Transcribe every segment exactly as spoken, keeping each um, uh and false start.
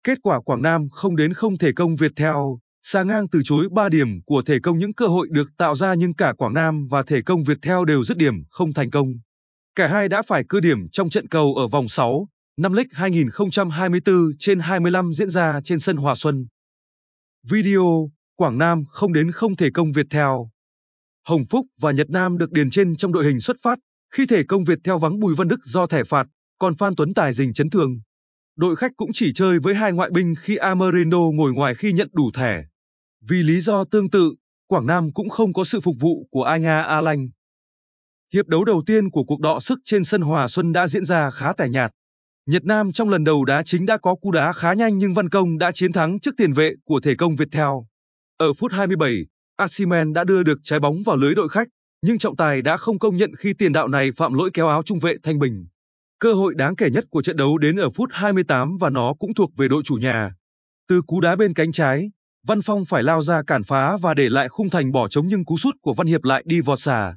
Kết quả Quảng Nam không đến không thể công Viettel, Sa Ngang từ chối ba điểm của thể công. Những cơ hội được tạo ra nhưng cả Quảng Nam và thể công Viettel đều dứt điểm không thành công. Cả hai đã phải cưa điểm trong trận cầu ở vòng sáu, năm League hai nghìn không trăm hai mươi tư trên hai mươi lăm diễn ra trên sân Hòa Xuân. Video, Quảng Nam không đến không thể công Viettel. Hồng Phúc và Nhật Nam được điền trên trong đội hình xuất phát khi thể công Viettel vắng Bùi Văn Đức do thẻ phạt, còn Phan Tuấn Tài dình chấn thương. Đội khách cũng chỉ chơi với hai ngoại binh khi Amerino ngồi ngoài khi nhận đủ thẻ. Vì lý do tương tự, Quảng Nam cũng không có sự phục vụ của Ai Nga A Lanh. Hiệp đấu đầu tiên của cuộc đọ sức trên sân Hòa Xuân đã diễn ra khá tẻ nhạt. Nhật Nam trong lần đầu đá chính đã có cú đá khá nhanh nhưng Văn Công đã chiến thắng trước tiền vệ của thể công Viettel. Ở phút hai mươi bảy, Osimhen đã đưa được trái bóng vào lưới đội khách, nhưng trọng tài đã không công nhận khi tiền đạo này phạm lỗi kéo áo trung vệ Thanh Bình. Cơ hội đáng kể nhất của trận đấu đến ở phút hai mươi tám và nó cũng thuộc về đội chủ nhà. Từ cú đá bên cánh trái, Văn Phong phải lao ra cản phá và để lại khung thành bỏ trống nhưng cú sút của Văn Hiệp lại đi vọt xà.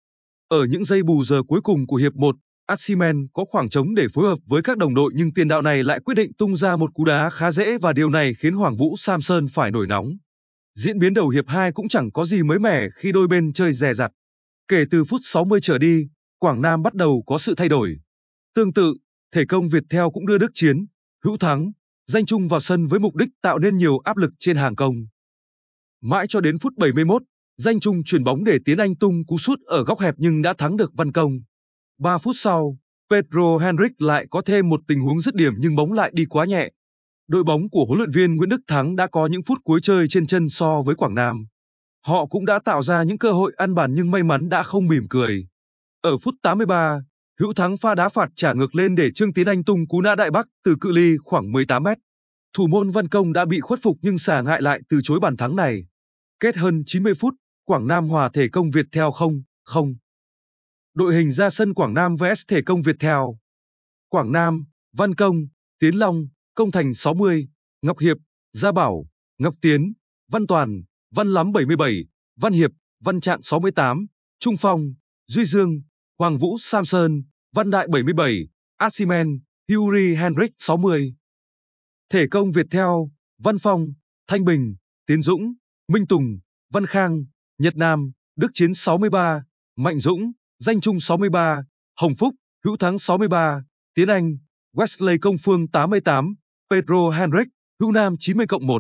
Ở những giây bù giờ cuối cùng của hiệp một, Osimhen có khoảng trống để phối hợp với các đồng đội nhưng tiền đạo này lại quyết định tung ra một cú đá khá dễ và điều này khiến Hoàng Vũ Samson phải nổi nóng. Diễn biến đầu hiệp hai cũng chẳng có gì mới mẻ khi đôi bên chơi dè dặt. Kể từ phút sáu mươi trở đi, Quảng Nam bắt đầu có sự thay đổi. Tương tự, thể công Viettel cũng đưa Đức Chiến, Hữu Thắng, Danh Trung vào sân với mục đích tạo nên nhiều áp lực trên hàng công. Mãi cho đến phút bảy mươi mốt, Danh Trung chuyển bóng để Tiến Anh tung cú sút ở góc hẹp nhưng đã thắng được Văn Công. ba phút sau, Pedro Henrique lại có thêm một tình huống dứt điểm nhưng bóng lại đi quá nhẹ. Đội bóng của huấn luyện viên Nguyễn Đức Thắng đã có những phút cuối chơi trên chân so với Quảng Nam. Họ cũng đã tạo ra những cơ hội ăn bàn nhưng may mắn đã không mỉm cười. Ở phút tám mươi ba, Hữu Thắng pha đá phạt trả ngược lên để Trương Tiến Anh tung cú nã đại bắc từ cự ly khoảng mười tám mét. Thủ môn Văn Công đã bị khuất phục nhưng xà ngại lại từ chối bàn thắng này. Kết hơn chín mươi phút, Quảng Nam hòa thể công Viettel không không. Đội hình ra sân Quảng Nam vs thể công Viettel. Quảng Nam, Văn Công, Tiến Long, Công Thành sáu mươi, Ngọc Hiệp, Gia Bảo, Ngọc Tiến, Văn Toàn, Văn Lắm bảy mươi bảy, Văn Hiệp, Văn Trạng sáu mươi tám, Trung Phong, Duy Dương, Hoàng Vũ Samson, Văn Đại bảy mươi bảy, Osimhen, Yuri Henrique sáu mươi. Thể công Viettel, Văn Phong, Thanh Bình, Tiến Dũng, Minh Tùng, Văn Khang, Nhật Nam, Đức Chiến sáu mươi ba, Mạnh Dũng, Danh Trung sáu mươi ba, Hồng Phúc, Hữu Thắng sáu mươi ba, Tiến Anh, Wesley Công Phương tám mươi tám, Pedro Henrique, Hữu Nam chín mươi cộng một.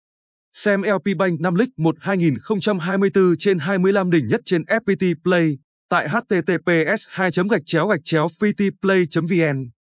Xem lờ pê Bank năm League một hai nghìn không trăm hai mươi tư trên hai mươi lăm đỉnh nhất trên ép pê tê Play tại h t t p s hai gạch chéo gạch chéo p t play chấm v n.